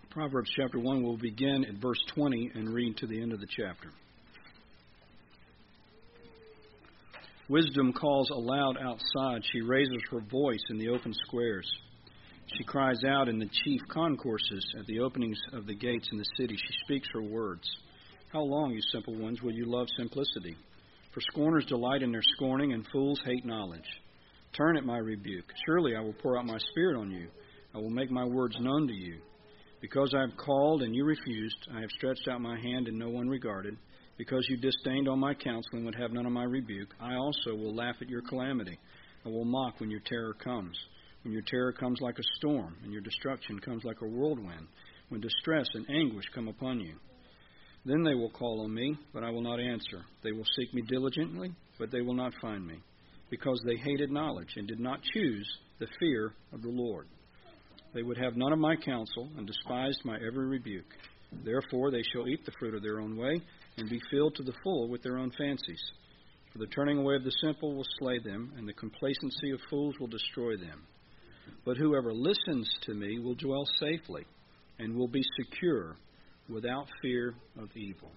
Proverbs chapter 1 will begin at verse 20 and read to the end of the chapter. Wisdom calls aloud outside. She raises her voice in the open squares. She cries out in the chief concourses at the openings of the gates in the city. She speaks her words. How long, you simple ones, will you love simplicity? For scorners delight in their scorning, and fools hate knowledge. Turn at my rebuke. Surely I will pour out my spirit on you. I will make my words known to you. Because I have called and you refused, I have stretched out my hand and no one regarded. Because you disdained all my counsel and would have none of my rebuke, I also will laugh at your calamity. I will mock when your terror comes. When your terror comes like a storm, and your destruction comes like a whirlwind, when distress and anguish come upon you. Then they will call on me, but I will not answer. They will seek me diligently, but they will not find me, because they hated knowledge and did not choose the fear of the Lord. They would have none of my counsel, and despised my every rebuke. Therefore they shall eat the fruit of their own way, and be filled to the full with their own fancies. For the turning away of the simple will slay them, and the complacency of fools will destroy them. But whoever listens to me will dwell safely, and will be secure, without fear of evil.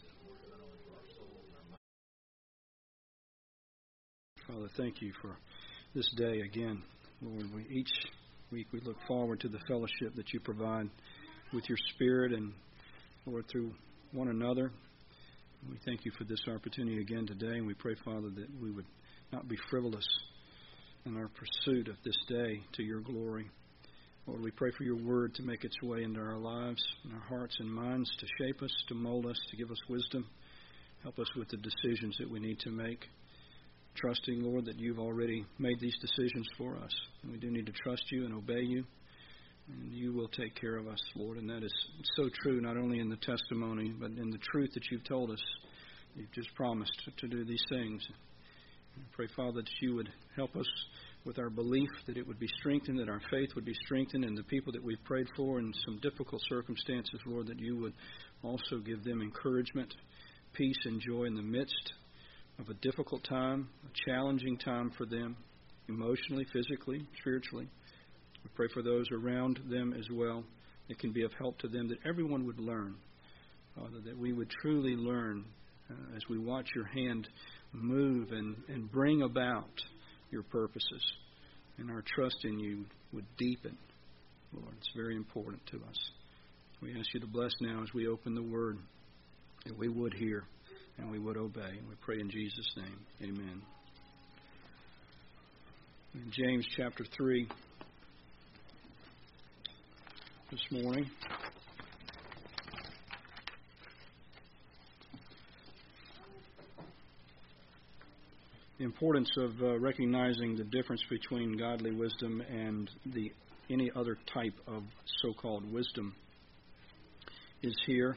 Father, thank you for this day again. Lord, each week we look forward to the fellowship that you provide with your Spirit and, Lord, through one another. We thank you for this opportunity again today, and we pray, Father, that we would not be frivolous in our pursuit of this day to your glory. Lord, we pray for your word to make its way into our lives and our hearts and minds, to shape us, to mold us, to give us wisdom. Help us with the decisions that we need to make. Trusting, Lord, that you've already made these decisions for us. And we do need to trust you and obey you. And you will take care of us, Lord. And that is so true, not only in the testimony, but in the truth that you've told us. You've just promised to do these things. I pray, Father, that you would help us with our belief, that it would be strengthened, that our faith would be strengthened, and the people that we've prayed for in some difficult circumstances, Lord, that you would also give them encouragement, peace, and joy in the midst of a difficult time, a challenging time for them, emotionally, physically, spiritually. We pray for those around them as well. It can be of help to them, that everyone would learn, Father, that we would truly learn as we watch your hand move and bring about your purposes. And our trust in you would deepen. Lord, it's very important to us. We ask you to bless now as we open the Word, that we would hear and we would obey. And we pray in Jesus' name. Amen. In James chapter 3 this morning. The importance of recognizing the difference between godly wisdom and any other type of so-called wisdom is here.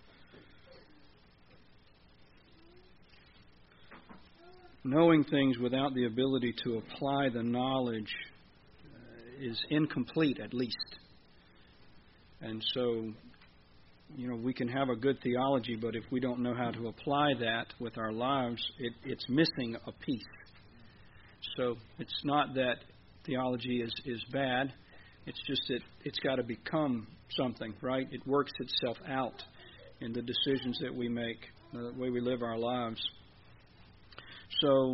Knowing things without the ability to apply the knowledge is incomplete, at least. And so, we can have a good theology, but if we don't know how to apply that with our lives, it's missing a piece. So it's not that theology is bad. It's just that it's got to become something, right? It works itself out in the decisions that we make, the way we live our lives. So,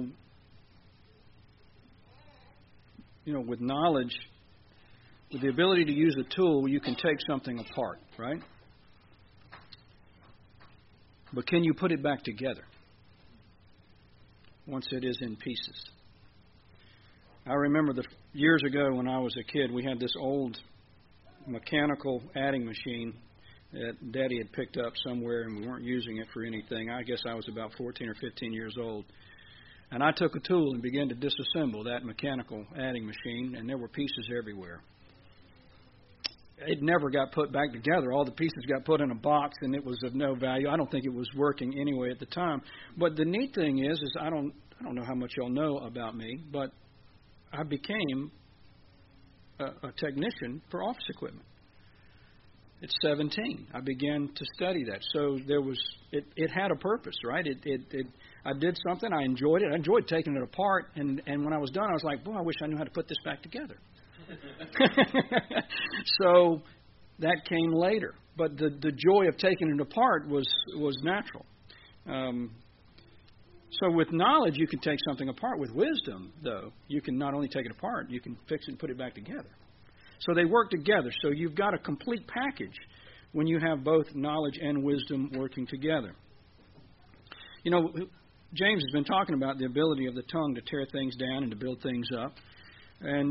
with knowledge, with the ability to use a tool, you can take something apart, right? But can you put it back together once it is in pieces? I remember years ago when I was a kid, we had this old mechanical adding machine that Daddy had picked up somewhere, and we weren't using it for anything. I guess I was about 14 or 15 years old. And I took a tool and began to disassemble that mechanical adding machine, and there were pieces everywhere. It never got put back together. All the pieces got put in a box, and it was of no value. I don't think it was working anyway at the time. But the neat thing is I don't know how much y'all know about me, but I became a technician for office equipment. At 17, I began to study that. So it had a purpose, right? I did something. I enjoyed it. I enjoyed taking it apart. And when I was done, I was like, boy, I wish I knew how to put this back together. So that came later. But the joy of taking it apart was natural. So with knowledge, you can take something apart. With wisdom, though, you can not only take it apart, you can fix it and put it back together. So they work together. So you've got a complete package when you have both knowledge and wisdom working together. You know, James has been talking about the ability of the tongue to tear things down and to build things up. And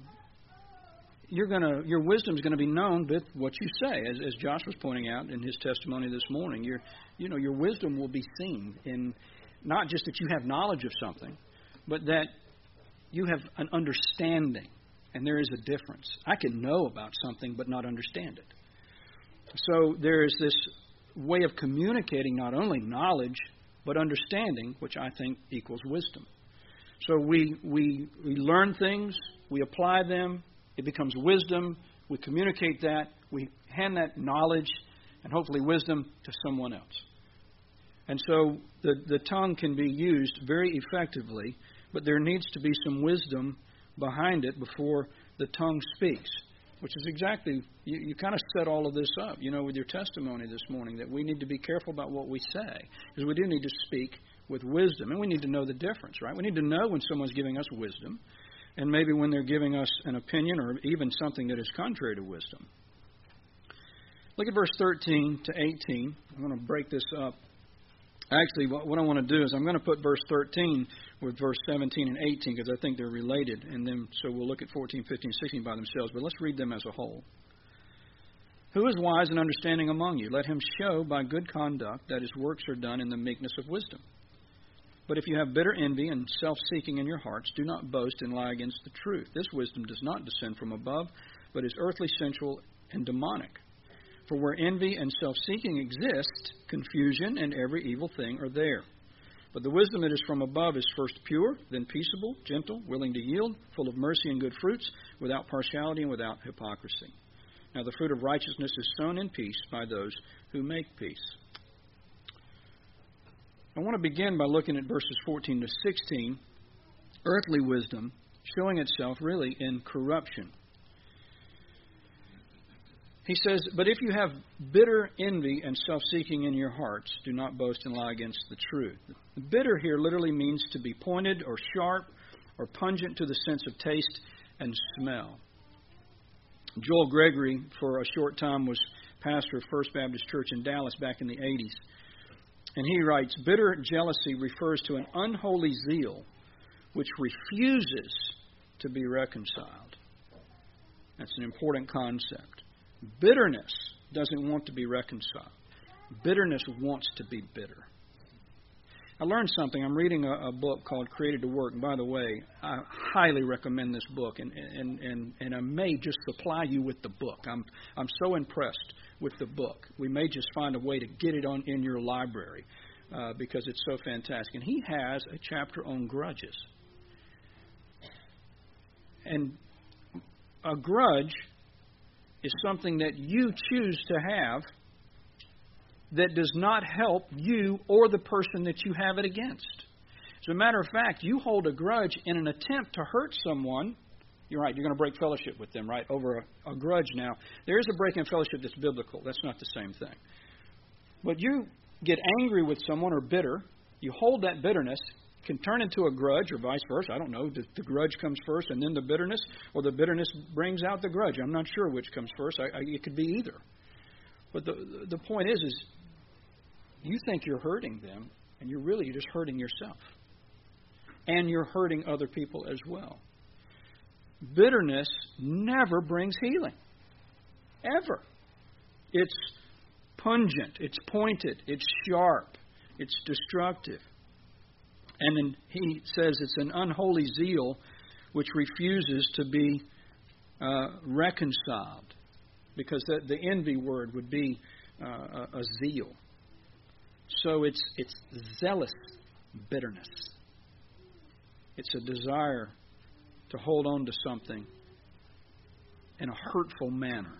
your wisdom is going to be known with what you say, as Josh was pointing out in his testimony this morning. Your wisdom will be seen in not just that you have knowledge of something, but that you have an understanding, and there is a difference. I can know about something but not understand it. So there is this way of communicating not only knowledge but understanding, which I think equals wisdom. So we learn things, we apply them, it becomes wisdom, we communicate that, we hand that knowledge and hopefully wisdom to someone else. And so the tongue can be used very effectively, but there needs to be some wisdom behind it before the tongue speaks, which is exactly, you kind of set all of this up, with your testimony this morning, that we need to be careful about what we say, because we do need to speak with wisdom, and we need to know the difference, right? We need to know when someone's giving us wisdom, and maybe when they're giving us an opinion or even something that is contrary to wisdom. Look at verse 13 to 18. I'm going to break this up. Actually, what I want to do is I'm going to put verse 13 with verse 17 and 18 because I think they're related. And then so we'll look at 14, 15, 16 by themselves. But let's read them as a whole. Who is wise and understanding among you? Let him show by good conduct that his works are done in the meekness of wisdom. But if you have bitter envy and self-seeking in your hearts, do not boast and lie against the truth. This wisdom does not descend from above, but is earthly, sensual, and demonic. For where envy and self-seeking exist, confusion and every evil thing are there. But the wisdom that is from above is first pure, then peaceable, gentle, willing to yield, full of mercy and good fruits, without partiality and without hypocrisy. Now the fruit of righteousness is sown in peace by those who make peace. I want to begin by looking at verses 14 to 16, earthly wisdom showing itself really in corruption. He says, but if you have bitter envy and self-seeking in your hearts, do not boast and lie against the truth. Bitter here literally means to be pointed or sharp or pungent to the sense of taste and smell. Joel Gregory, for a short time, was pastor of First Baptist Church in Dallas back in the 80s. And he writes, bitter jealousy refers to an unholy zeal which refuses to be reconciled. That's an important concept. Bitterness doesn't want to be reconciled. Bitterness wants to be bitter. I learned something. I'm reading a book called Created to Work. And by the way, I highly recommend this book, and I may just supply you with the book. I'm so impressed with the book. We may just find a way to get it in your library because it's so fantastic. And he has a chapter on grudges. And a grudge is something that you choose to have that does not help you or the person that you have it against. As a matter of fact, you hold a grudge in an attempt to hurt someone. You're right, you're going to break fellowship with them, right, over a grudge now. There is a break in fellowship that's biblical. That's not the same thing. But you get angry with someone or bitter, you hold that bitterness, can turn into a grudge or vice versa. I don't know. The grudge comes first and then the bitterness, or the bitterness brings out the grudge. I'm not sure which comes first. It could be either. But the point is you think you're hurting them, and you're really just hurting yourself. And you're hurting other people as well. Bitterness never brings healing. Ever. It's pungent. It's pointed. It's sharp. It's destructive. And then he says it's an unholy zeal which refuses to be reconciled. Because the envy word would be a zeal. So it's zealous bitterness. It's a desire to hold on to something in a hurtful manner.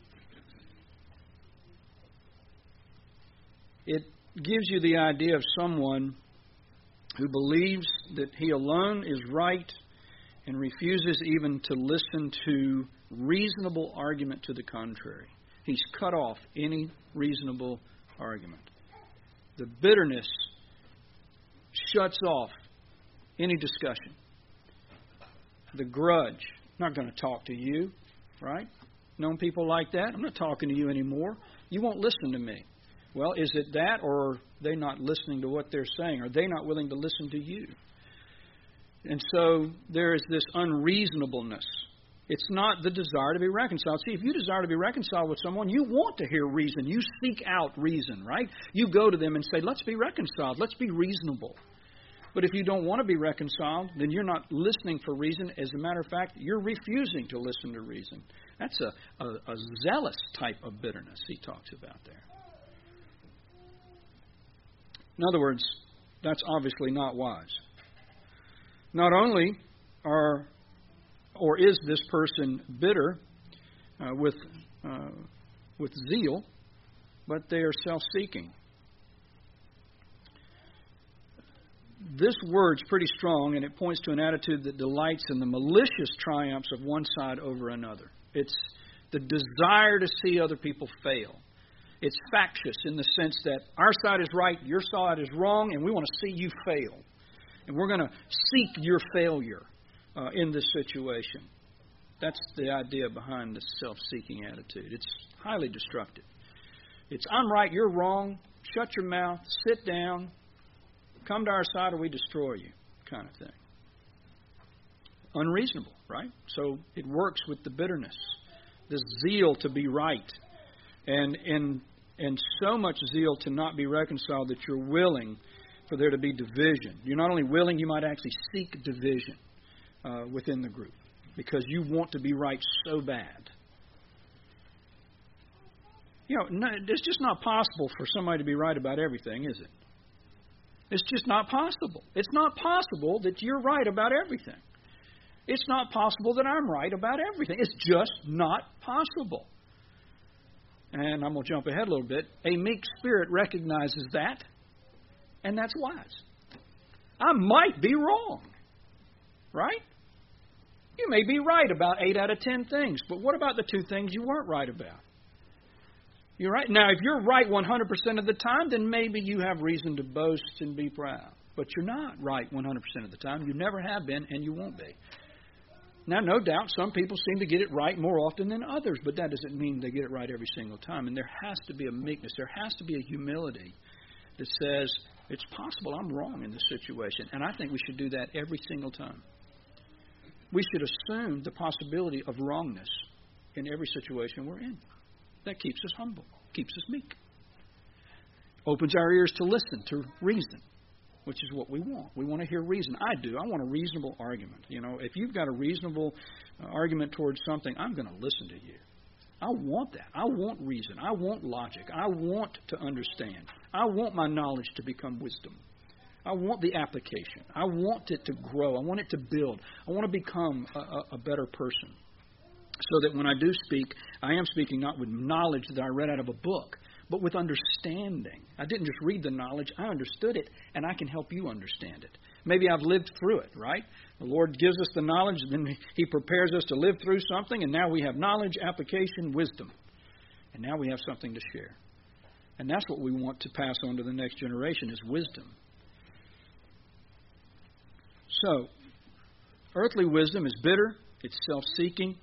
It gives you the idea of someone who believes that he alone is right and refuses even to listen to reasonable argument to the contrary. He's cut off any reasonable argument. The bitterness shuts off any discussion. The grudge, not going to talk to you, right? Known people like that. I'm not talking to you anymore. You won't listen to me. Well, is it that, or are they not listening to what they're saying? Are they not willing to listen to you? And so there is this unreasonableness. It's not the desire to be reconciled. See, if you desire to be reconciled with someone, you want to hear reason. You seek out reason, right? You go to them and say, let's be reconciled. Let's be reasonable. But if you don't want to be reconciled, then you're not listening for reason. As a matter of fact, you're refusing to listen to reason. That's a zealous type of bitterness he talks about there. In other words, that's obviously not wise. Not only is this person bitter with zeal, but they are self-seeking. This word's pretty strong, and it points to an attitude that delights in the malicious triumphs of one side over another. It's the desire to see other people fail. It's factious in the sense that our side is right, your side is wrong, and we want to see you fail. And we're going to seek your failure in this situation. That's the idea behind the self-seeking attitude. It's highly destructive. It's, I'm right, you're wrong, shut your mouth, sit down, come to our side or we destroy you kind of thing. Unreasonable, right? So it works with the bitterness, this zeal to be right, and so much zeal to not be reconciled that you're willing for there to be division. You're not only willing, you might actually seek division within the group because you want to be right so bad. You know, it's just not possible for somebody to be right about everything, is it? It's just not possible. It's not possible that you're right about everything. It's not possible that I'm right about everything. It's just not possible. And I'm going to jump ahead a little bit. A meek spirit recognizes that, and that's wise. I might be wrong, right? You may be right about 8 out of 10 things, but what about the 2 things you weren't right about? You're right. Now, if you're right 100% of the time, then maybe you have reason to boast and be proud. But you're not right 100% of the time. You never have been, and you won't be. Now, no doubt, some people seem to get it right more often than others, but that doesn't mean they get it right every single time. And there has to be a meekness. There has to be a humility that says, it's possible I'm wrong in this situation, and I think we should do that every single time. We should assume the possibility of wrongness in every situation we're in. That keeps us humble, keeps us meek. Opens our ears to listen, to reason, which is what we want. We want to hear reason. I do. I want a reasonable argument. You know, if you've got a reasonable argument towards something, I'm going to listen to you. I want that. I want reason. I want logic. I want to understand. I want my knowledge to become wisdom. I want the application. I want it to grow. I want it to build. I want to become a better person. So that when I do speak, I am speaking not with knowledge that I read out of a book, but with understanding. I didn't just read the knowledge, I understood it, and I can help you understand it. Maybe I've lived through it, right? The Lord gives us the knowledge, then He prepares us to live through something, and now we have knowledge, application, wisdom. And now we have something to share. And that's what we want to pass on to the next generation is wisdom. So, earthly wisdom is bitter, it's self-seeking.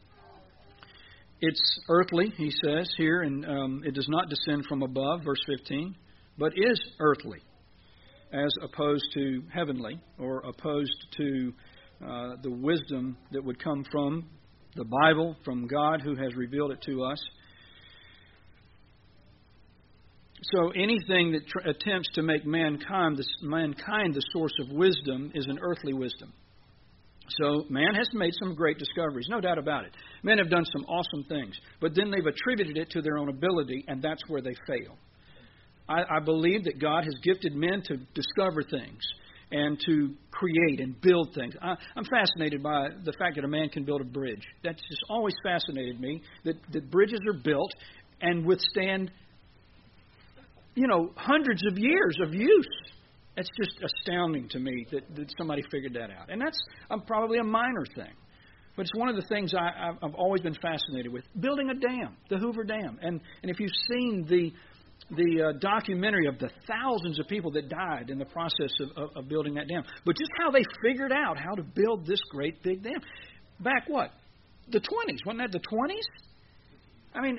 It's earthly, he says here, and it does not descend from above, verse 15, but is earthly, as opposed to heavenly, or opposed to the wisdom that would come from the Bible, from God who has revealed it to us. So anything that attempts to make mankind the source of wisdom is an earthly wisdom. So man has made some great discoveries, no doubt about it. Men have done some awesome things, but then they've attributed it to their own ability, and that's where they fail. I believe that God has gifted men to discover things and to create and build things. I'm fascinated by the fact that a man can build a bridge. That's just always fascinated me, that bridges are built and withstand, hundreds of years of use. It's just astounding to me that somebody figured that out. And that's probably a minor thing. But it's one of the things I've always been fascinated with. Building a dam, the Hoover Dam. And if you've seen the documentary of the thousands of people that died in the process of building that dam, but just how they figured out how to build this great big dam. Back what? The 20s. Wasn't that the 20s? I mean,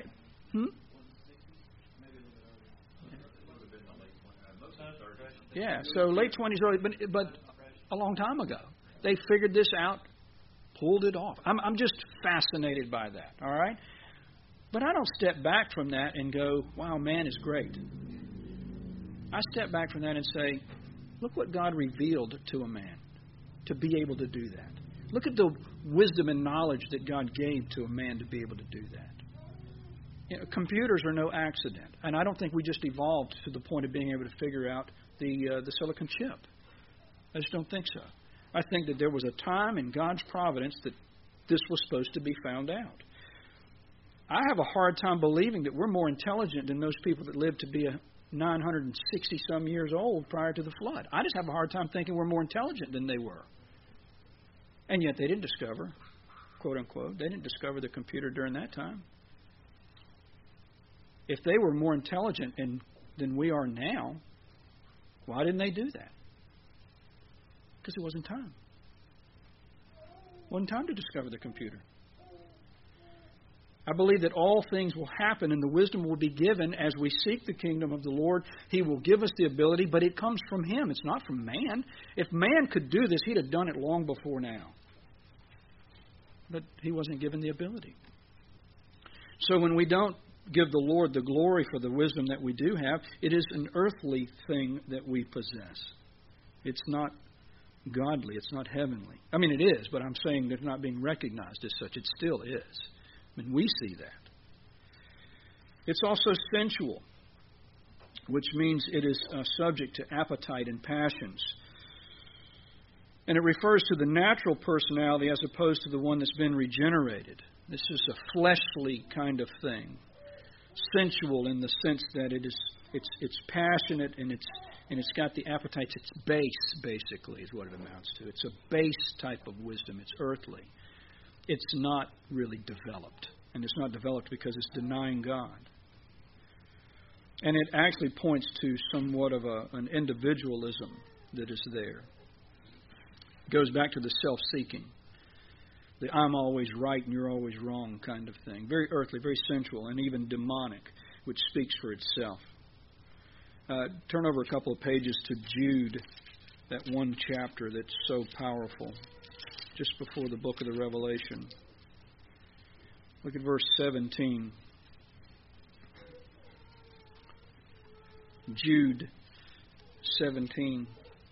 Yeah, so late 20s, early, but a long time ago. They figured this out, pulled it off. I'm just fascinated by that, all right? But I don't step back from that and go, wow, man is great. I step back from that and say, look what God revealed to a man to be able to do that. Look at the wisdom and knowledge that God gave to a man to be able to do that. You know, computers are no accident, and I don't think we just evolved to the point of being able to figure out the silicon chip. I just don't think so. I think that there was a time in God's providence that this was supposed to be found out. I have a hard time believing that we're more intelligent than those people that lived to be 960-some years old prior to the flood. I just have a hard time thinking we're more intelligent than they were. And yet they didn't discover, quote unquote, they didn't discover the computer during that time. If they were more intelligent than we are now, why didn't they do that? Because it wasn't time. It wasn't time to discover the computer. I believe that all things will happen and the wisdom will be given as we seek the kingdom of the Lord. He will give us the ability, but it comes from Him. It's not from man. If man could do this, he'd have done it long before now. But he wasn't given the ability. So when we don't give the Lord the glory for the wisdom that we do have, it is an earthly thing that we possess. It's not godly. It's not heavenly. I mean, it is, but I'm saying it's not being recognized as such. It still is. I mean, we see that. It's also sensual, which means it is subject to appetite and passions. And it refers to the natural personality as opposed to the one that's been regenerated. This is a fleshly kind of thing. Sensual in the sense that it's passionate and it's got the appetites. It's base, basically, is what it amounts to. It's a base type of wisdom. It's earthly. It's not really developed. And it's not developed because it's denying God. And it actually points to somewhat of an individualism that is there. It goes back to the self-seeking. The I'm always right and you're always wrong kind of thing. Very earthly, very sensual, and even demonic, which speaks for itself. Turn over a couple of pages to Jude, that one chapter that's so powerful, just before the book of the Revelation. Look at verse 17. Jude 17.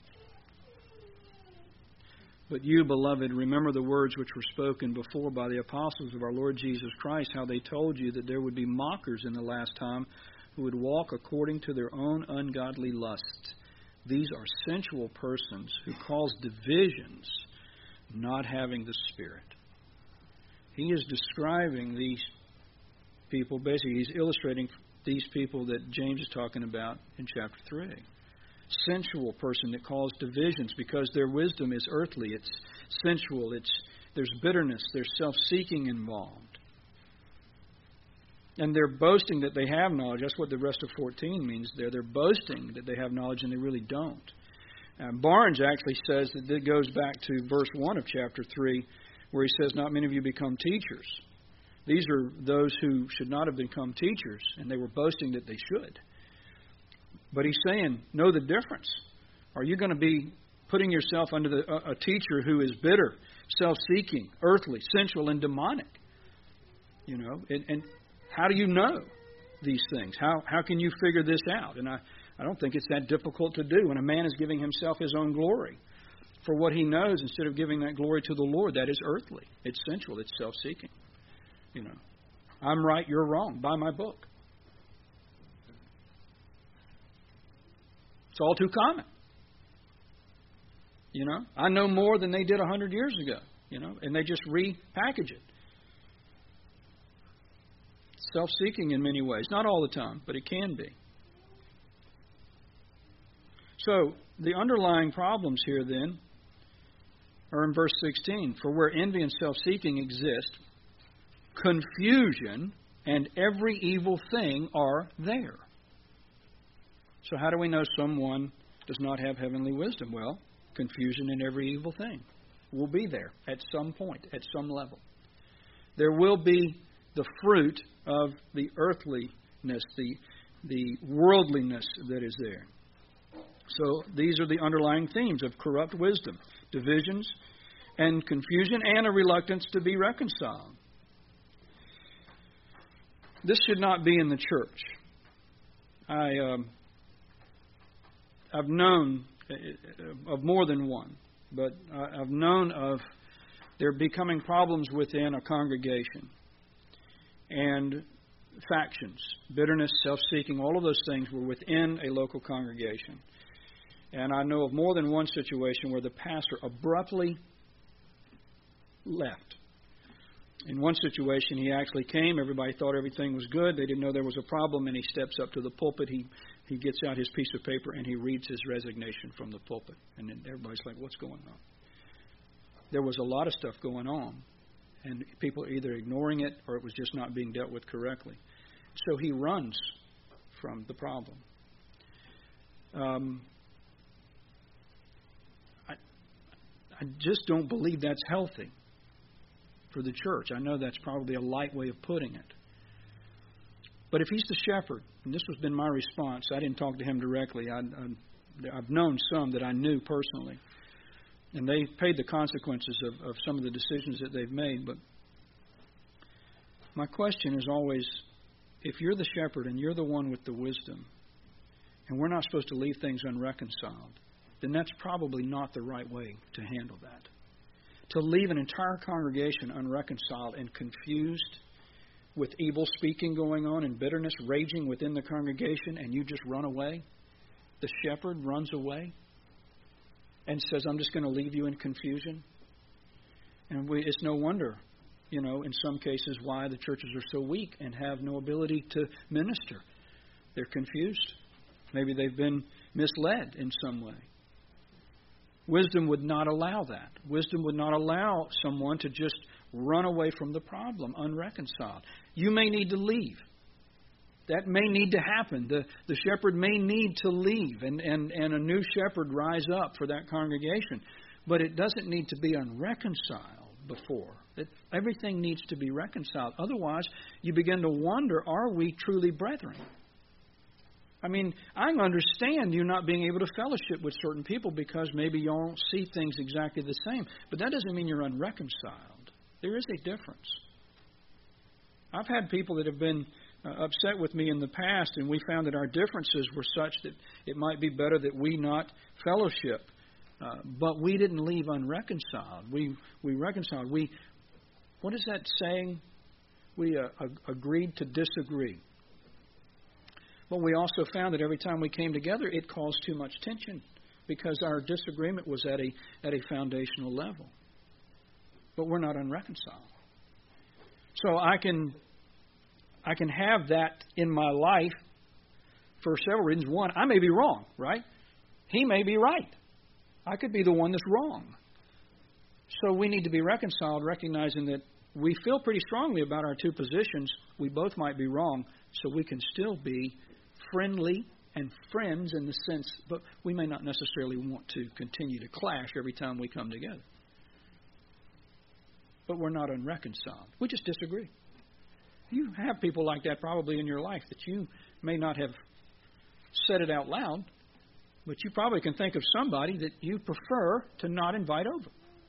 But you, beloved, remember the words which were spoken before by the apostles of our Lord Jesus Christ, how they told you that there would be mockers in the last time who would walk according to their own ungodly lusts. These are sensual persons who cause divisions, not having the Spirit. He is describing these people, basically he's illustrating these people that James is talking about in chapter 3. Sensual person that cause divisions because their wisdom is earthly. It's sensual. There's bitterness. There's self-seeking involved. And they're boasting that they have knowledge. That's what the rest of 14 means there. They're boasting that they have knowledge and they really don't. Barnes actually says that it goes back to verse 1 of chapter 3 where he says, not many of you become teachers. These are those who should not have become teachers, and they were boasting that they should. But he's saying, know the difference. Are you going to be putting yourself under a teacher who is bitter, self-seeking, earthly, sensual, and demonic? You know, and how do you know these things? How can you figure this out? And I don't think it's that difficult to do when a man is giving himself his own glory for what he knows instead of giving that glory to the Lord. That is earthly. It's sensual. It's self-seeking. You know, I'm right, you're wrong. Buy my book. It's all too common. You know, I know more than they did 100 years ago, you know, and they just repackage it. Self-seeking in many ways. Not all the time, but it can be. So, the underlying problems here then Or in verse 16, for where envy and self-seeking exist, confusion and every evil thing are there. So how do we know someone does not have heavenly wisdom? Well, confusion and every evil thing will be there at some point, at some level. There will be the fruit of the earthliness, the worldliness that is there. So these are the underlying themes of corrupt wisdom, divisions and confusion, and a reluctance to be reconciled. This should not be in the church. I've known of more than one, but I've known of there becoming problems within a congregation and factions, bitterness, self-seeking, all of those things were within a local congregation. And I know of more than one situation where the pastor abruptly left. In one situation, he actually came. Everybody thought everything was good. They didn't know there was a problem, and he steps up to the pulpit. He gets out his piece of paper, and he reads his resignation from the pulpit. And then everybody's like, what's going on? There was a lot of stuff going on, and people either ignoring it or it was just not being dealt with correctly. So he runs from the problem. I just don't believe that's healthy for the church. I know that's probably a light way of putting it. But if he's the shepherd, and this has been my response, I didn't talk to him directly. I've known some that I knew personally, and they paid the consequences of some of the decisions that they've made. But my question is always, if you're the shepherd and you're the one with the wisdom, and we're not supposed to leave things unreconciled, then that's probably not the right way to handle that. To leave an entire congregation unreconciled and confused with evil speaking going on and bitterness raging within the congregation, and you just run away. The shepherd runs away and says, I'm just going to leave you in confusion. And it's no wonder, in some cases why the churches are so weak and have no ability to minister. They're confused. Maybe they've been misled in some way. Wisdom would not allow that. Wisdom would not allow someone to just run away from the problem unreconciled. You may need to leave. That may need to happen. The shepherd may need to leave and a new shepherd rise up for that congregation. But it doesn't need to be unreconciled before. Everything needs to be reconciled. Otherwise, you begin to wonder, are we truly brethren? I mean, I understand you not being able to fellowship with certain people because maybe you don't see things exactly the same. But that doesn't mean you're unreconciled. There is a difference. I've had people that have been upset with me in the past, and we found that our differences were such that it might be better that we not fellowship. But we didn't leave unreconciled. We reconciled. What is that saying? We agreed to disagree. But we also found that every time we came together, it caused too much tension because our disagreement was at a foundational level. But we're not unreconciled. So I can have that in my life for several reasons. One, I may be wrong, right? He may be right. I could be the one that's wrong. So we need to be reconciled, recognizing that we feel pretty strongly about our two positions. We both might be wrong, so we can still be friendly and friends in the sense, but we may not necessarily want to continue to clash every time we come together. But we're not unreconciled. We just disagree. You have people like that probably in your life that you may not have said it out loud, but you probably can think of somebody that you prefer to not invite over.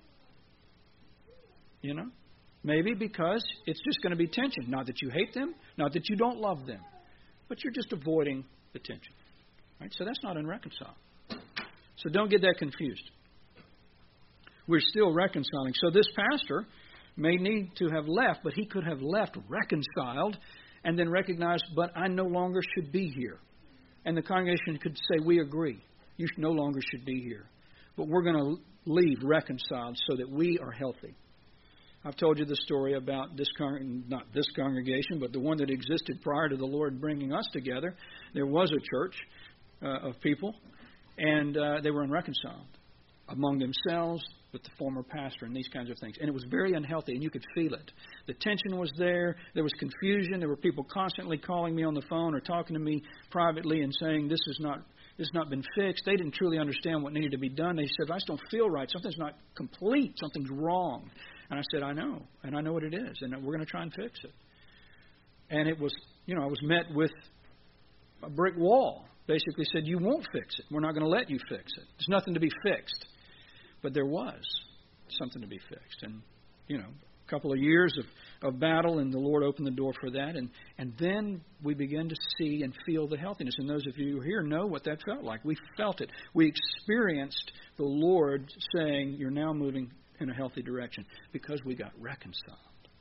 Maybe because it's just going to be tension. Not that you hate them, not that you don't love them, but you're just avoiding the tension. Right? So that's not unreconciled. So don't get that confused. We're still reconciling. So this pastor may need to have left, but he could have left reconciled and then recognized, but I no longer should be here. And the congregation could say, we agree. You no longer should be here. But we're going to leave reconciled so that we are healthy. I've told you the story about not this congregation, but the one that existed prior to the Lord bringing us together. There was a church of people, and they were unreconciled. among themselves, with the former pastor, and these kinds of things. And it was very unhealthy, and you could feel it. The tension was there. There was confusion. There were people constantly calling me on the phone or talking to me privately and saying, this has not been fixed. They didn't truly understand what needed to be done. They said, I just don't feel right. Something's not complete. Something's wrong. And I said, I know, and I know what it is, and we're going to try and fix it. And it was, I was met with a brick wall. Basically said, you won't fix it. We're not going to let you fix it. There's nothing to be fixed. But there was something to be fixed. And, a couple of years of battle, and the Lord opened the door for that. And then we began to see and feel the healthiness. And those of you who are here know what that felt like. We felt it. We experienced the Lord saying, you're now moving in a healthy direction, because we got reconciled.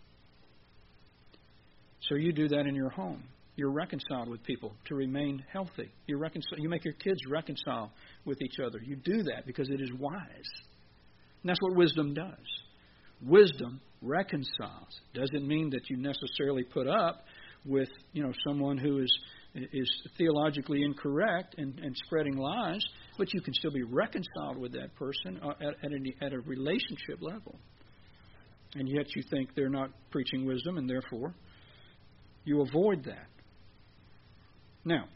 So you do that in your home. You're reconciled with people to remain healthy. You make your kids reconcile with each other. You do that because it is wise. And that's what wisdom does. Wisdom reconciles. Doesn't mean that you necessarily put up with, someone who is theologically incorrect and spreading lies, but you can still be reconciled with that person at a relationship level. And yet you think they're not preaching wisdom, and therefore you avoid that. Now,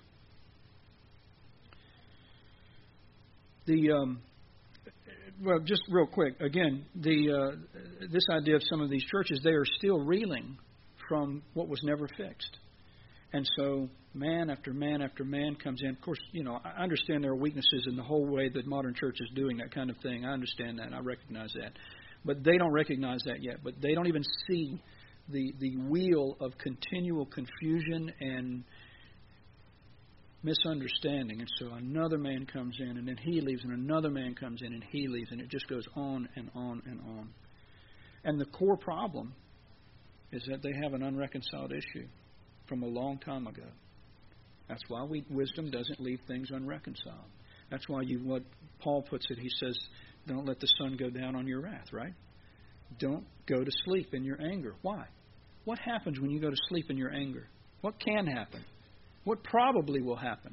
just real quick, again, this idea of some of these churches, they are still reeling from what was never fixed. And so man after man after man comes in. Of course, I understand there are weaknesses in the whole way that modern church is doing that kind of thing. I understand that, and I recognize that. But they don't recognize that yet. But they don't even see the wheel of continual confusion and misunderstanding. And so another man comes in, and then he leaves, and another man comes in, and he leaves, and it just goes on and on and on. And the core problem is that they have an unreconciled issue from a long time ago. That's why wisdom doesn't leave things unreconciled. That's why what Paul puts it, he says, don't let the sun go down on your wrath, right? Don't go to sleep in your anger. Why? What happens when you go to sleep in your anger? What can happen? What probably will happen?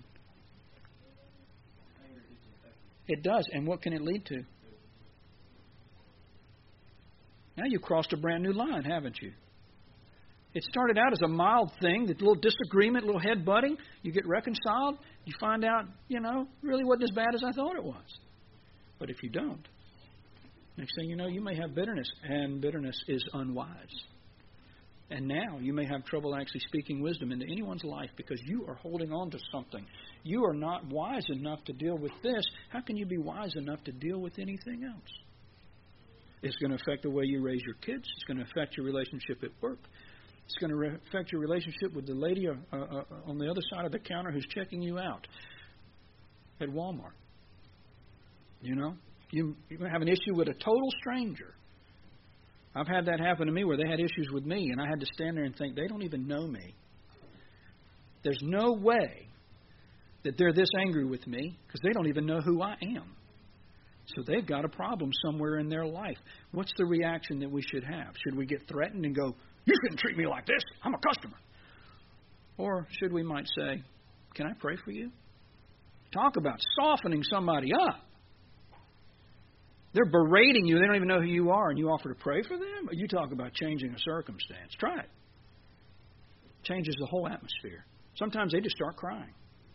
It does. And what can it lead to? Now you've crossed a brand new line, haven't you? It started out as a mild thing, that little disagreement, little head-butting. You get reconciled. You find out, really wasn't as bad as I thought it was. But if you don't, next thing you know, you may have bitterness. And bitterness is unwise. And now you may have trouble actually speaking wisdom into anyone's life because you are holding on to something. You are not wise enough to deal with this. How can you be wise enough to deal with anything else? It's going to affect the way you raise your kids. It's going to affect your relationship at work. It's going to affect your relationship with the lady on the other side of the counter who's checking you out at Walmart. You have an issue with a total stranger. I've had that happen to me where they had issues with me, and I had to stand there and think, they don't even know me. There's no way that they're this angry with me because they don't even know who I am. So they've got a problem somewhere in their life. What's the reaction that we should have? Should we get threatened and go, you shouldn't treat me like this. I'm a customer. Or should we might say, can I pray for you? Talk about softening somebody up. They're berating you. They don't even know who you are, and you offer to pray for them? Or you talk about changing a circumstance. Try it. Changes the whole atmosphere. Sometimes they just start crying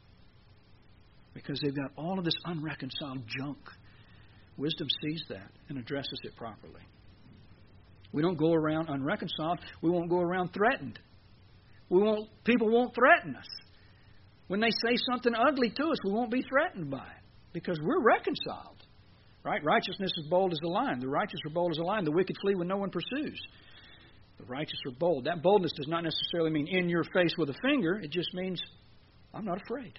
because they've got all of this unreconciled junk. Wisdom sees that and addresses it properly. We don't go around unreconciled. We won't go around threatened. People won't threaten us. When they say something ugly to us, we won't be threatened by it because we're reconciled. Right? Righteousness is bold as a lion. The righteous are bold as a lion. The wicked flee when no one pursues. The righteous are bold. That boldness does not necessarily mean in your face with a finger. It just means I'm not afraid.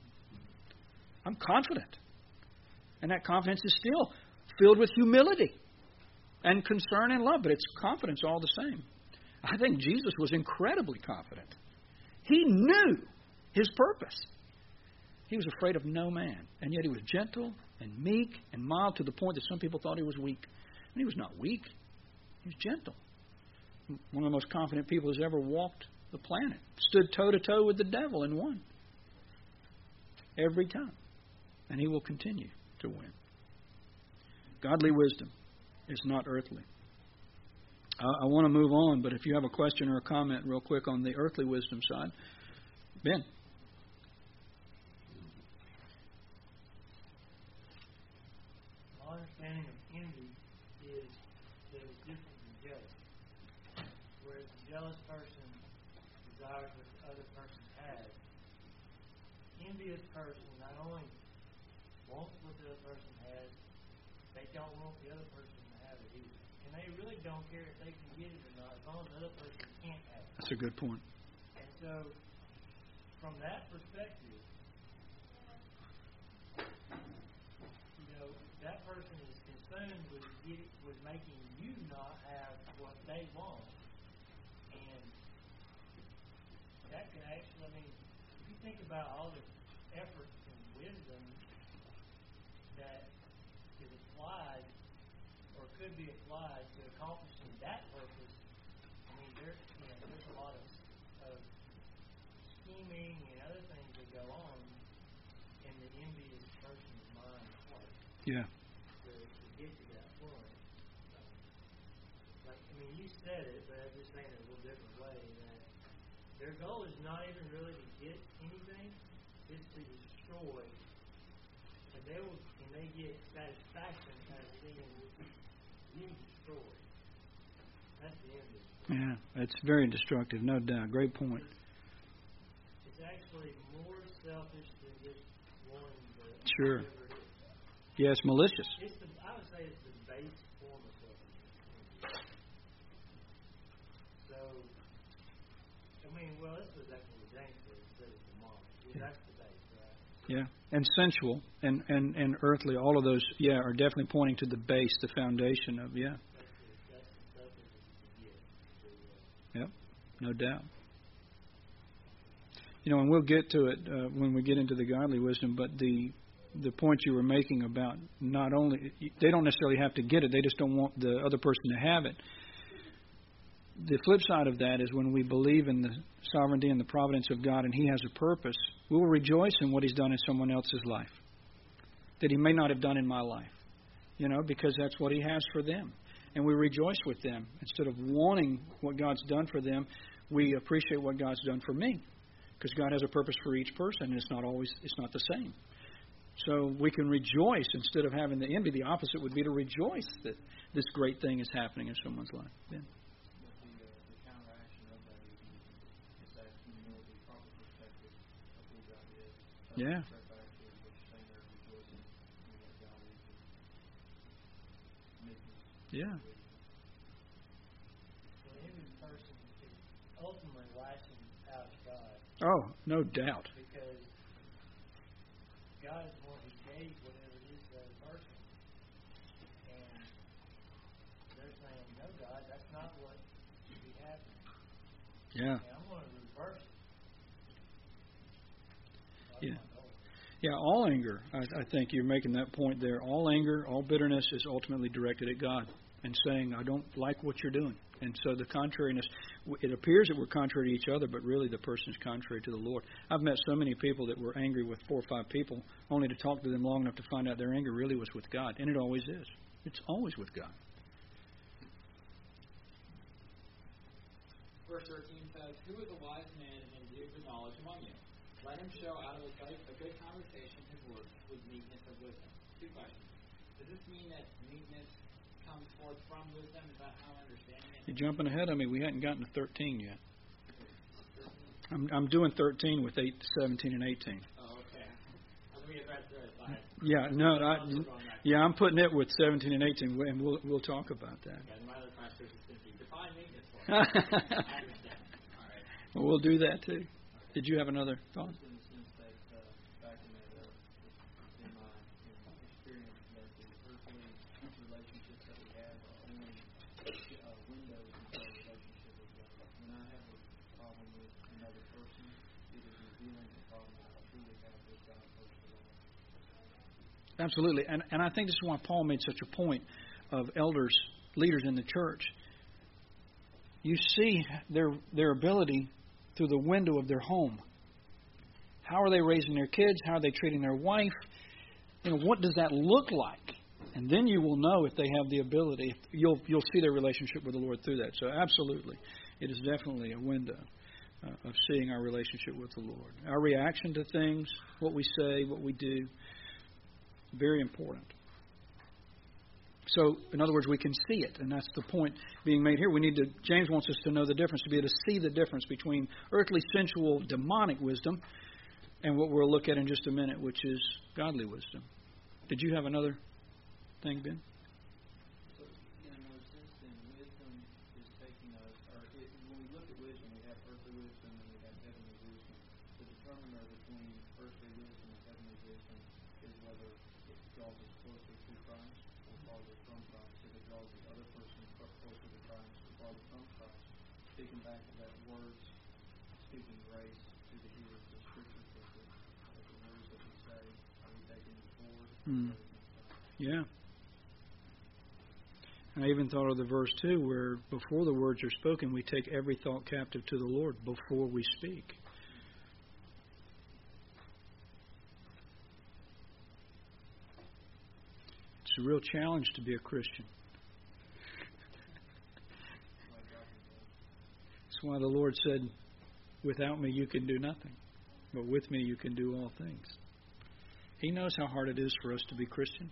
I'm confident. And that confidence is still filled with humility and concern and love, but it's confidence all the same. I think Jesus was incredibly confident. He knew his purpose. He was afraid of no man, and yet he was gentle and meek and mild to the point that some people thought he was weak. And he was not weak. He was gentle. One of the most confident people who's ever walked the planet. Stood toe-to-toe with the devil and won. Every time. And he will continue to win. Godly wisdom is not earthly. I want to move on, but if you have a question or a comment real quick on the earthly wisdom side, Ben. My understanding of envy is that it's different from jealousy. Whereas a jealous person desires what the other person has, envious person not only wants what the other person has, they don't want the other person to have it either. And they really don't care if they can get it or not, as long as the other person can't have it. That's a good point. And so, from that perspective, that person is consumed with making you not have what they want. And that can actually, if you think about all the effort and wisdom that is applied or could be applied to accomplishing that purpose, there's a lot of scheming and other things that go on in the envious person's mind and heart. Yeah. To get to that point. You said it, but I'm just saying it a little different way, that their goal is not even really to get anything, it's to destroy. And they get satisfaction out of seeing you destroyed. That's the envy. Yeah, it's very destructive, no doubt. Great point. It's actually more selfish than just wanting to. Sure. Yeah, it's malicious. I would say it's the base form of selfishness. So, this was actually James said it's demonic. That's the base, right? Yeah, and sensual and earthly, all of those, are definitely pointing to the base, the foundation of, That's the selfishness you get. Yep, no doubt. And we'll get to it when we get into the godly wisdom, but the point you were making about not only, they don't necessarily have to get it, they just don't want the other person to have it. The flip side of that is when we believe in the sovereignty and the providence of God and He has a purpose, we will rejoice in what He's done in someone else's life that He may not have done in my life, because that's what He has for them. And we rejoice with them. Instead of wanting what God's done for them, we appreciate what God's done for me, because God has a purpose for each person, and it's not the same. So we can rejoice instead of having the envy. The opposite would be to rejoice that this great thing is happening in someone's life. Yeah. The counteraction of that is that humility, proper perspective of who God is. Yeah. Right back to what you're saying there, rejoicing in what God is and making. Yeah. The envious person is ultimately lashing out at God. Oh, no doubt. Because God is the one who gave whatever it is to that person. And they're saying, no, God, that's not what should be happening. Yeah. And I'm going to reverse it. Yeah. Yeah, all anger, I think you're making that point there. All anger, all bitterness is ultimately directed at God and saying, I don't like what you're doing. And so the contrariness, it appears that we're contrary to each other, but really the person is contrary to the Lord. I've met so many people that were angry with 4 or 5 people, only to talk to them long enough to find out their anger really was with God. And it always is. It's always with God. Verse 13 says, Who is a wise man and endued with knowledge among you? Let him show out of a good conversation his words with meekness of wisdom. 2 questions. Does this mean that meekness comes forth from wisdom? Is that how I'm understanding it? You're jumping ahead of me. We hadn't gotten to 13 yet. I'm doing 13 with 17 and 18. Oh, okay. Let me get back to it. Yeah, no, I'm putting it with 17 and 18, and we'll talk about that. Okay, my other question is simply define meekness for me. I understand. All right. Well, we'll do that too. Did you have another thought? In the sense that back in my experience, that the earthly relationships that we have are only windows into our relationship with God. When I have a problem with another person, it is revealing the problem that I truly have with God first of all. Absolutely, and I think this is why Paul made such a point of elders, leaders in the church. You see their ability through the window of their home. How are they raising their kids? How are they treating their wife? What does that look like? And then you will know if they have the ability. You'll see their relationship with the Lord through that. So absolutely, it is definitely a window of seeing our relationship with the Lord. Our reaction to things, what we say, what we do, very important. So, in other words, we can see it, and that's the point being made here. James wants us to know the difference, to be able to see the difference between earthly, sensual, demonic wisdom and what we'll look at in just a minute, which is godly wisdom. Did you have another thing, Ben? So, in a sense, then wisdom is taking us, when we look at wisdom, we have earthly wisdom and we have heavenly wisdom. The determiner between earthly wisdom and heavenly wisdom is whether it draws us closer to Christ or farther from Christ. If it draws the other person closer to Christ or farther from Christ. Speaking back to that words, speaking grace to the hearers of Scripture, that the words that we say, are we taking them forward? Yeah. I even thought of the verse, too, where before the words are spoken, we take every thought captive to the Lord before we speak. It's a real challenge to be a Christian. That's why the Lord said, without me you can do nothing, but with me you can do all things. He knows how hard it is for us to be Christian.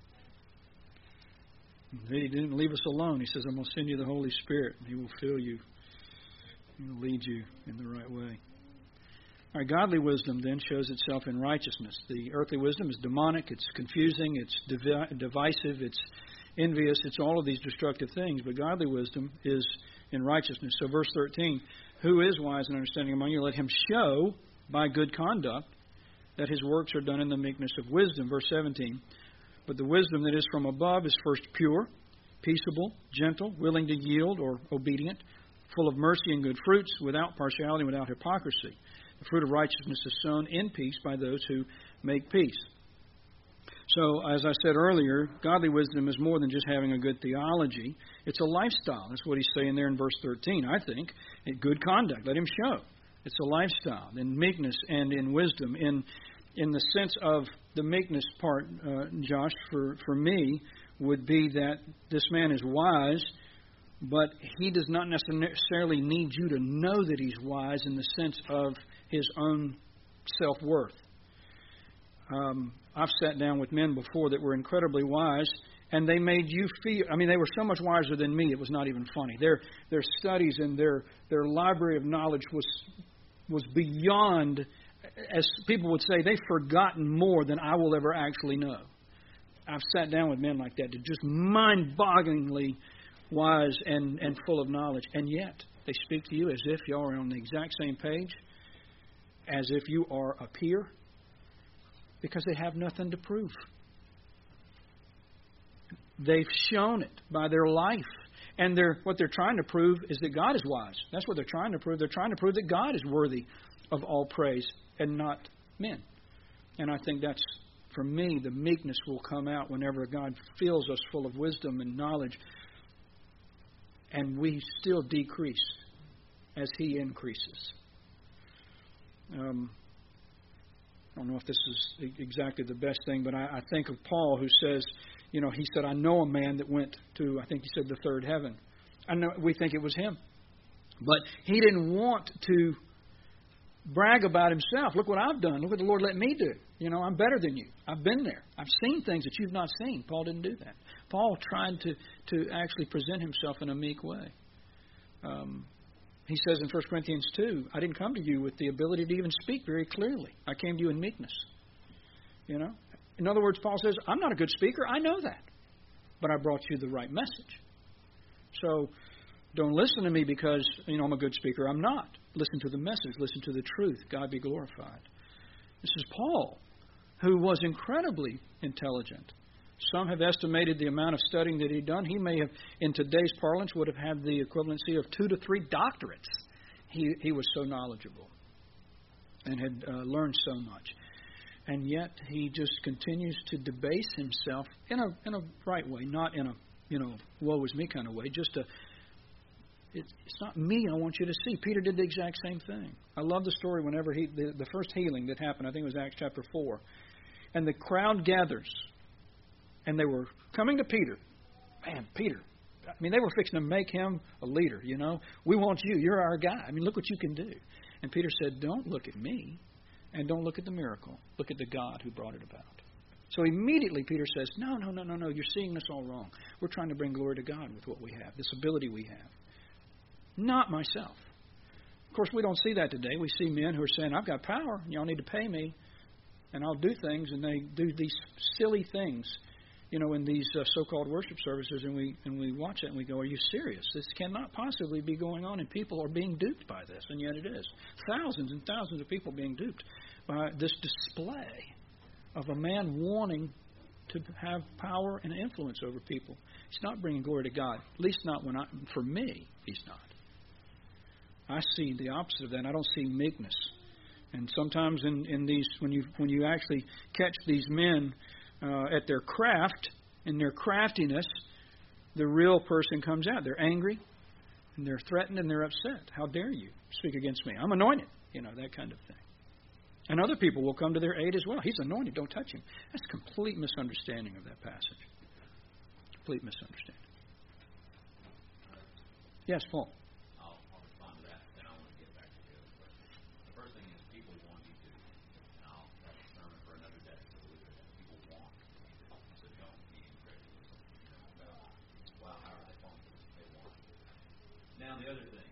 He didn't leave us alone. He says, I'm going to send you the Holy Spirit. He will fill you. He will lead you in the right way. All right, godly wisdom then shows itself in righteousness. The earthly wisdom is demonic. It's confusing. It's divisive. It's envious. It's all of these destructive things. But godly wisdom is in righteousness. So verse 13, who is wise and understanding among you? Let him show by good conduct that his works are done in the meekness of wisdom. Verse 17, but the wisdom that is from above is first pure, peaceable, gentle, willing to yield or obedient, full of mercy and good fruits, without partiality, without hypocrisy. The fruit of righteousness is sown in peace by those who make peace. So, as I said earlier, godly wisdom is more than just having a good theology. It's a lifestyle. That's what he's saying there in verse 13, I think. Good conduct. Let him show. It's a lifestyle in meekness and in wisdom. In the sense of the meekness part, Josh, for me, would be that this man is wise, but he does not necessarily need you to know that he's wise in the sense of his own self-worth. I've sat down with men before that were incredibly wise, and they made you feel, they were so much wiser than me, it was not even funny. Their studies and their library of knowledge was beyond, as people would say, they've forgotten more than I will ever actually know. I've sat down with men like that, just mind-bogglingly wise and full of knowledge, and yet they speak to you as if you are on the exact same page, as if you are a peer, because they have nothing to prove. They've shown it by their life. And what they're trying to prove is that God is wise. That's what they're trying to prove. They're trying to prove that God is worthy of all praise and not men. And I think that's, for me, the meekness will come out whenever God fills us full of wisdom and knowledge, and we still decrease as He increases. I don't know if this is exactly the best thing, but I think of Paul, who says, he said, I know a man that went to, I think he said, the third heaven. We think it was him. But he didn't want to brag about himself. Look what I've done. Look what the Lord let me do. I'm better than you. I've been there. I've seen things that you've not seen. Paul didn't do that. Paul tried to actually present himself in a meek way. He says in 1 Corinthians 2, I didn't come to you with the ability to even speak very clearly. I came to you in meekness. In other words, Paul says, I'm not a good speaker. I know that. But I brought you the right message. So don't listen to me because, I'm a good speaker. I'm not. Listen to the message. Listen to the truth. God be glorified. This is Paul, who was incredibly intelligent. Some have estimated the amount of studying that he'd done. He may have, in today's parlance, would have had the equivalency of 2 to 3 doctorates. He was so knowledgeable and had learned so much. And yet he just continues to debase himself in a right way, not in a, woe is me kind of way. Just it's not me I want you to see. Peter did the exact same thing. I love the story whenever the first healing that happened, I think it was Acts chapter 4. And the crowd gathers. And they were coming to Peter. Man, Peter. I mean, they were fixing to make him a leader, you know. We want you. You're our guy. I mean, look what you can do. And Peter said, don't look at me and don't look at the miracle. Look at the God who brought it about. So immediately Peter says, no, you're seeing this all wrong. We're trying to bring glory to God with what we have, this ability we have. Not myself. Of course, we don't see that today. We see men who are saying, I've got power, y'all need to pay me, and I'll do things, and they do these silly things, you know, in these so-called worship services, and we watch it and we go, are you serious? This cannot possibly be going on, and people are being duped by this, and yet it is. Thousands and thousands of people being duped by this display of a man wanting to have power and influence over people. He's not bringing glory to God, at least not for me, he's not. I see the opposite of that. I don't see meekness. And sometimes in these, when you actually catch these men at their craft, in their craftiness, the real person comes out. They're angry, and they're threatened, and they're upset. How dare you speak against me? I'm anointed. You know, that kind of thing. And other people will come to their aid as well. He's anointed. Don't touch him. That's a complete misunderstanding of that passage. Complete misunderstanding. Yes, Paul. I'll respond to that, then I want to get back to the other question. The first thing is people want you to, and I'll have a sermon for another day, so believe it, that people want you to, so don't be incredulous. You know, about, wow, how are they falling for this? They want you. Now, the other thing,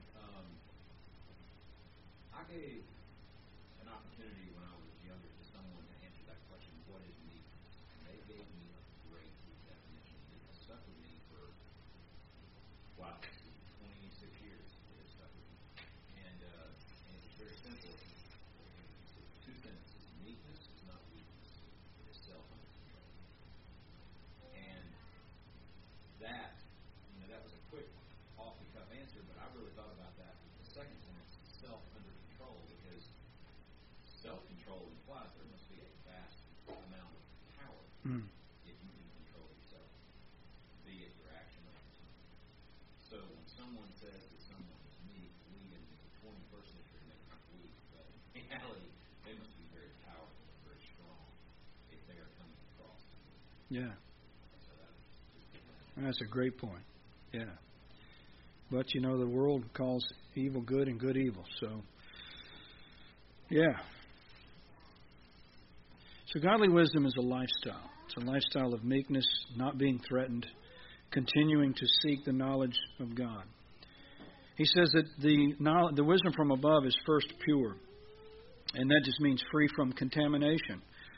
I gave an opportunity when I was younger to someone to answer that question, what is meekness? And they gave me a great definition that has stuck with me for, wow, 26 years it has stuck with me. And it's very simple. It's two sentences. Meekness is not weakness. It is self-under control. And that, you know, that was a quick, off-the-cuff answer, but I really thought about that with the second sentence, self-under control, because self-control implies there must be a vast amount of power if you can control yourself, be it your action or your tongue. So when someone says that someone is meek, we in the 21st century make them weak, but in reality, they must be very powerful and very strong if they are coming across. Yeah. So that's a great point. Yeah. But, you know, the world calls evil good and good evil. So, yeah. So godly wisdom is a lifestyle. It's a lifestyle of meekness, not being threatened, continuing to seek the knowledge of God. He says that the wisdom from above is first pure, and that just means free from contamination.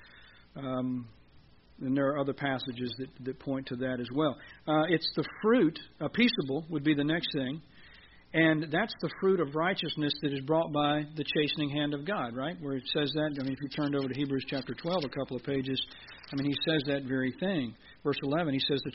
And there are other passages that point to that as well. It's the fruit, peaceable would be the next thing, and that's the fruit of righteousness that is brought by the chastening hand of God, right? Where it says that, I mean, if you turned over to Hebrews chapter 12, a couple of pages, I mean, he says that very thing. Verse 11, he says,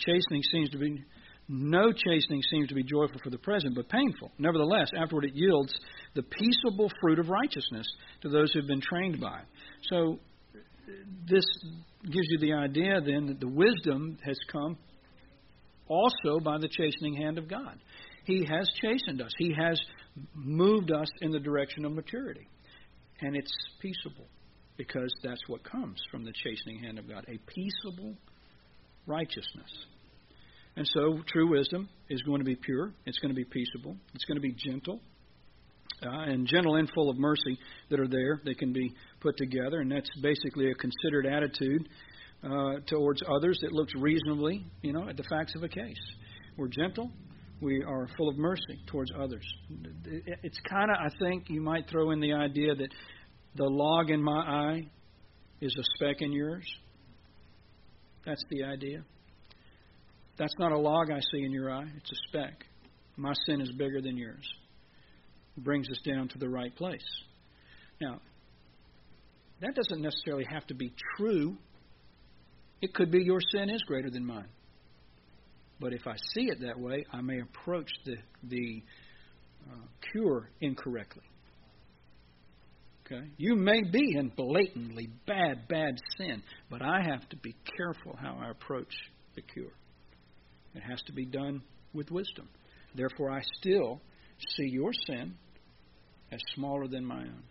no chastening seems to be joyful for the present, but painful. Nevertheless, afterward it yields the peaceable fruit of righteousness to those who have been trained by it. So, this gives you the idea then that the wisdom has come also by the chastening hand of God. He has chastened us. He has moved us in the direction of maturity. And it's peaceable because that's what comes from the chastening hand of God, a peaceable righteousness. And so true wisdom is going to be pure. It's going to be peaceable. It's going to be gentle. And gentle and full of mercy that are there. They can be put together, and that's basically a considered attitude towards others that looks reasonably, you know, at the facts of a case. We're gentle. We are full of mercy towards others. It's kind of, I think, you might throw in the idea that the log in my eye is a speck in yours. That's the idea. That's not a log I see in your eye. It's a speck. My sin is bigger than yours. Brings us down to the right place. Now, that doesn't necessarily have to be true. It could be your sin is greater than mine. But if I see it that way, I may approach the cure incorrectly. Okay? You may be in blatantly bad sin, but I have to be careful how I approach the cure. It has to be done with wisdom. Therefore, I still see your sin as smaller than my own.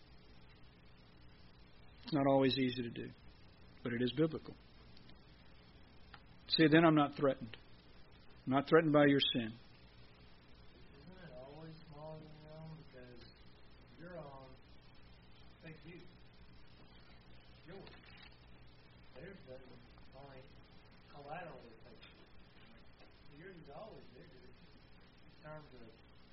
It's not always easy to do, but it is biblical. See, then I'm not threatened. I'm not threatened by your sin. Isn't it always smaller than your own? Because your own affects you. Yours. Theirs doesn't only collaterally affect you. Yours is always bigger in terms of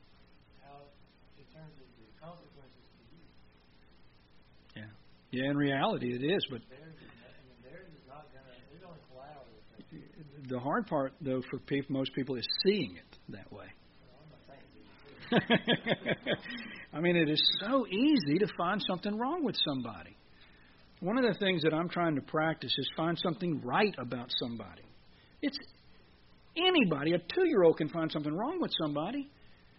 the consequences to you. Yeah. Yeah, in reality it is, but Theirs is not going to, it's only collateral effect. the hard part, though, for most people is seeing it that way. Well, I'm not saying I mean, it is so easy to find something wrong with somebody. One of the things that I'm trying to practice is find something right about somebody. It's anybody, a 2-year-old can find something wrong with somebody.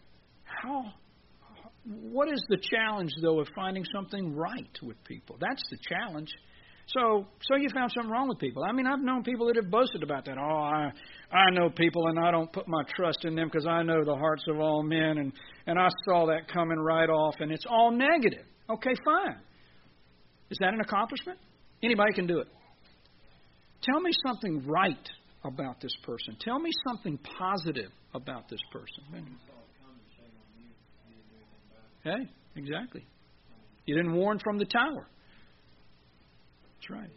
What is the challenge, though, of finding something right with people? That's the challenge. So you found something wrong with people. I mean, I've known people that have boasted about that. Oh, I know people and I don't put my trust in them because I know the hearts of all men, and I saw that coming right off, and it's all negative. Okay, fine. Is that an accomplishment? Anybody can do it. Tell me something right about this person. Tell me something positive about this person. Hey, exactly. You didn't warn from the tower. That's right.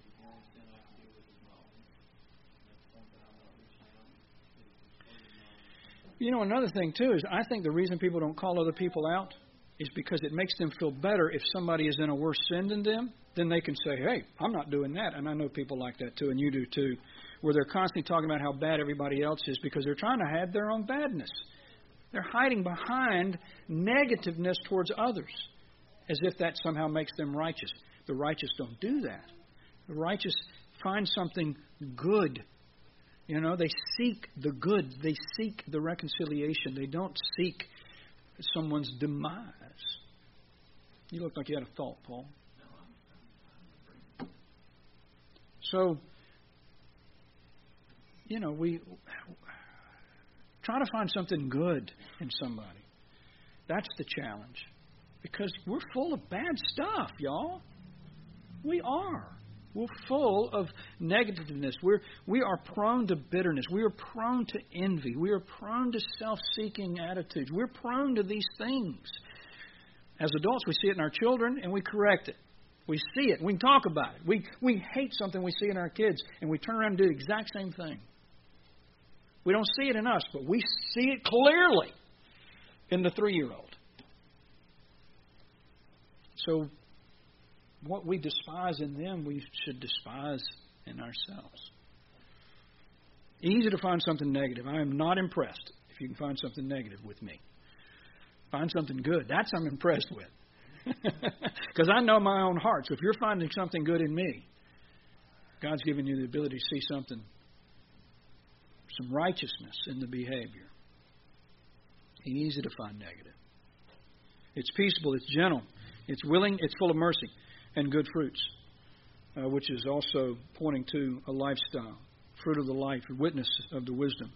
You know, another thing, too, is I think the reason people don't call other people out is because it makes them feel better if somebody is in a worse sin than them. Then they can say, hey, I'm not doing that. And I know people like that, too, and you do, too, where they're constantly talking about how bad everybody else is because they're trying to hide their own badness. They're hiding behind negativeness towards others as if that somehow makes them righteous. The righteous don't do that. The righteous find something good. You know, they seek the good. They seek the reconciliation. They don't seek someone's demise. You look like you had a thought, Paul. So, you know, we try to find something good in somebody. That's the challenge. Because we're full of bad stuff, y'all. We are. We're full of negativeness. We are prone to bitterness. We are prone to envy. We are prone to self-seeking attitudes. We're prone to these things. As adults, we see it in our children, and we correct it. We see it. We can talk about it. We hate something we see in our kids, and we turn around and do the exact same thing. We don't see it in us, but we see it clearly in the 3-year-old. So what we despise in them, we should despise in ourselves. Easy to find something negative. I am not impressed if you can find something negative with me. Find something good. That's I'm impressed with. Because I know my own heart. So if you're finding something good in me, God's given you the ability to see something, some righteousness in the behavior. Easy to find negative. It's peaceable. It's gentle. It's willing. It's full of mercy and good fruits, which is also pointing to a lifestyle, fruit of the life, a witness of the wisdom.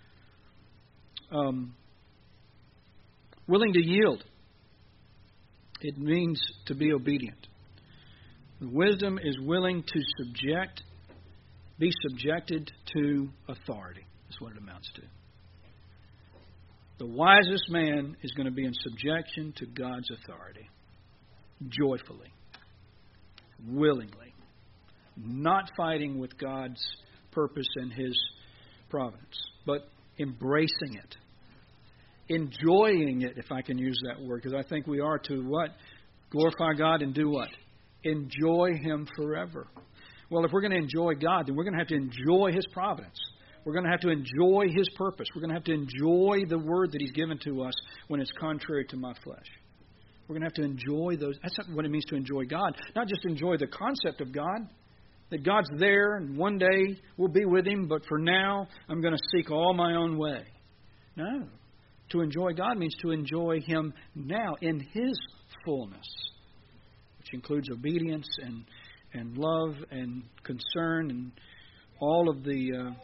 Willing to yield. It means to be obedient. Wisdom is willing to be subjected to authority. That's what it amounts to. The wisest man is going to be in subjection to God's authority. Joyfully. Willingly. Not fighting with God's purpose and His providence, but embracing it. Enjoying it, if I can use that word, because I think we are to what? Glorify God and do what? Enjoy Him forever. Well, if we're going to enjoy God, then we're going to have to enjoy His providence. We're going to have to enjoy His purpose. We're going to have to enjoy the word that He's given to us when it's contrary to my flesh. We're going to have to enjoy those. That's what it means to enjoy God. Not just enjoy the concept of God, that God's there and one day we'll be with Him, but for now I'm going to seek all my own way. No. To enjoy God means to enjoy Him now in His fullness, which includes obedience and love and concern and all of the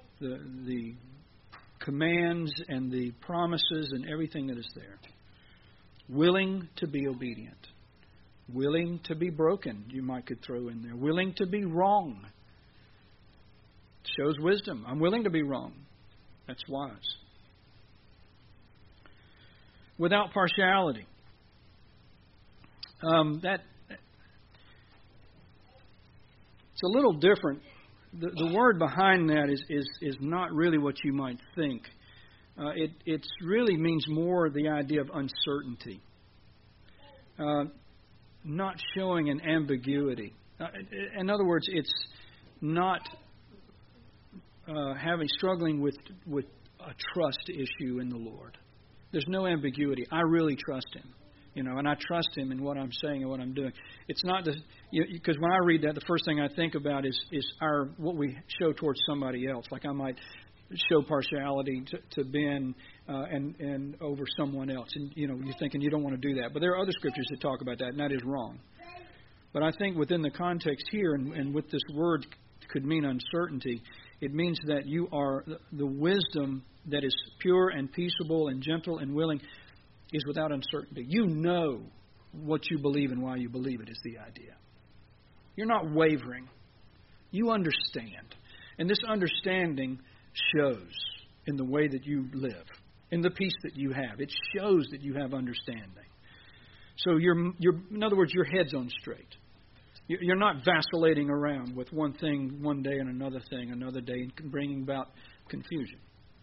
commands and the promises and everything that is there. Willing to be obedient. Willing to be broken, you could throw in there. Willing to be wrong. It shows wisdom. I'm willing to be wrong. That's wise. Without partiality. That it's a little different. The word behind that is not really what you might think. It really means more the idea of uncertainty. Not showing an ambiguity. In other words, it's not struggling with a trust issue in the Lord. There's no ambiguity. I really trust Him, and I trust Him in what I'm saying and what I'm doing. It's not because when I read that, the first thing I think about is what we show towards somebody else. Like I might show partiality to Ben and over someone else, and you're thinking you don't want to do that. But there are other scriptures that talk about that, and that is wrong. But I think within the context here, and with this word could mean uncertainty, it means that you are the wisdom that is pure and peaceable and gentle and willing is without uncertainty. You know what you believe and why you believe it is the idea. You're not wavering. You understand. And this understanding shows in the way that you live, in the peace that you have. It shows that you have understanding. So in other words, your head's on straight. You're not vacillating around with one thing one day and another thing another day, and bringing about confusion.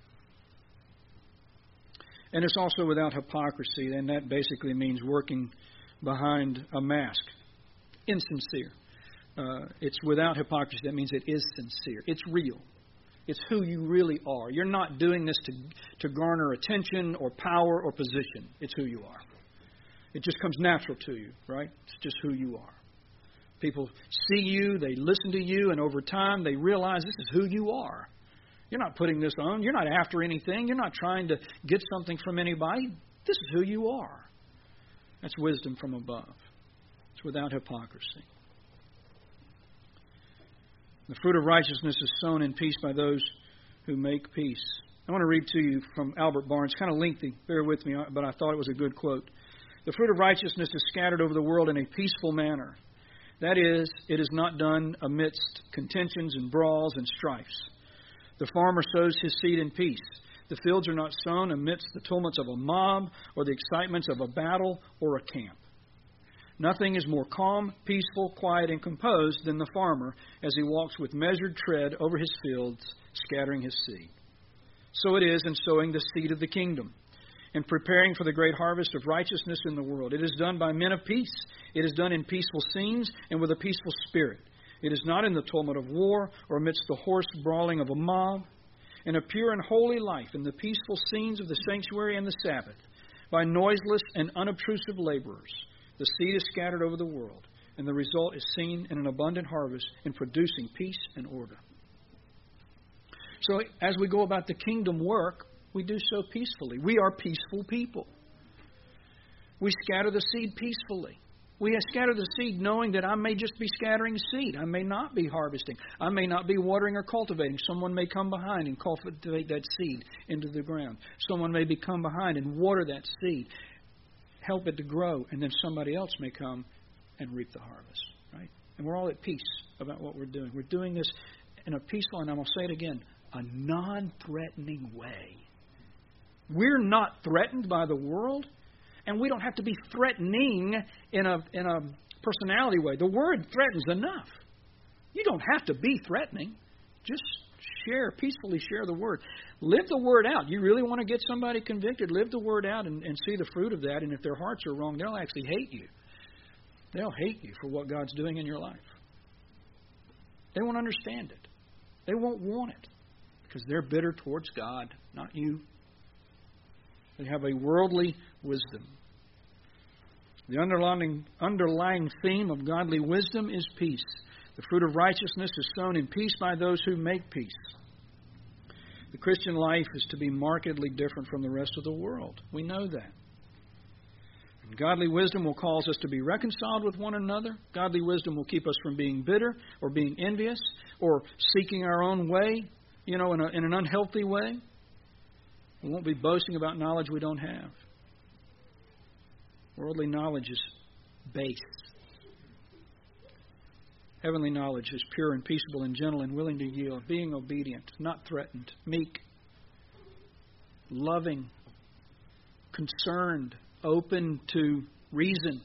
And it's also without hypocrisy, and that basically means working behind a mask. Insincere. It's without hypocrisy. That means it is sincere. It's real. It's who you really are. You're not doing this to garner attention or power or position. It's who you are. It just comes natural to you, right? It's just who you are. People see you, they listen to you, and over time they realize this is who you are. You're not putting this on. You're not after anything. You're not trying to get something from anybody. This is who you are. That's wisdom from above. It's without hypocrisy. The fruit of righteousness is sown in peace by those who make peace. I want to read to you from Albert Barnes. Kind of lengthy. Bear with me, but I thought it was a good quote. The fruit of righteousness is scattered over the world in a peaceful manner. That is, it is not done amidst contentions and brawls and strifes. The farmer sows his seed in peace. The fields are not sown amidst the tumults of a mob or the excitements of a battle or a camp. Nothing is more calm, peaceful, quiet, and composed than the farmer as he walks with measured tread over his fields, scattering his seed. So it is in sowing the seed of the kingdom and preparing for the great harvest of righteousness in the world. It is done by men of peace. It is done in peaceful scenes and with a peaceful spirit. It is not in the tumult of war or amidst the hoarse brawling of a mob. In a pure and holy life, in the peaceful scenes of the sanctuary and the Sabbath, by noiseless and unobtrusive laborers, the seed is scattered over the world, and the result is seen in an abundant harvest in producing peace and order. So as we go about the kingdom work, we do so peacefully. We are peaceful people. We scatter the seed peacefully. We scatter the seed knowing that I may just be scattering seed. I may not be harvesting. I may not be watering or cultivating. Someone may come behind and cultivate that seed into the ground. Someone may come behind and water that seed, help it to grow, and then somebody else may come and reap the harvest. Right? And we're all at peace about what we're doing. We're doing this in a peaceful, and I'm going to say it again, a non-threatening way. We're not threatened by the world, and we don't have to be threatening in a personality way. The word threatens enough. You don't have to be threatening. Just peacefully share the word. Live the word out. You really want to get somebody convicted, live the word out and see the fruit of that. And if their hearts are wrong, they'll actually hate you. They'll hate you for what God's doing in your life. They won't understand it. They won't want it because they're bitter towards God, not you. They have a worldly wisdom. The underlying theme of godly wisdom is peace. The fruit of righteousness is sown in peace by those who make peace. The Christian life is to be markedly different from the rest of the world. We know that. And godly wisdom will cause us to be reconciled with one another. Godly wisdom will keep us from being bitter or being envious or seeking our own way, in an unhealthy way. We won't be boasting about knowledge we don't have. Worldly knowledge is base. Heavenly knowledge is pure and peaceable and gentle and willing to yield, being obedient, not threatened, meek, loving, concerned, open to reason,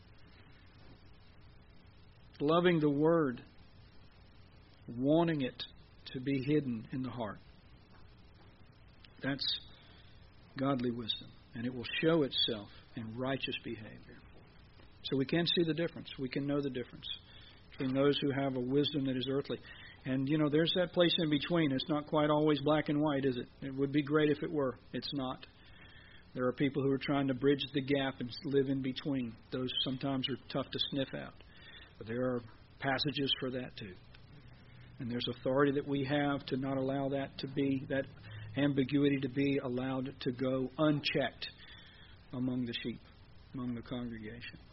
loving the Word, wanting it to be hidden in the heart. That's godly wisdom, and it will show itself in righteous behavior. So we can see the difference. We can know the difference between those who have a wisdom that is earthly. And, there's that place in between. It's not quite always black and white, is it? It would be great if it were. It's not. There are people who are trying to bridge the gap and live in between. Those sometimes are tough to sniff out. But there are passages for that too. And there's authority that we have to not allow that ambiguity to be allowed to go unchecked among the sheep, among the congregation.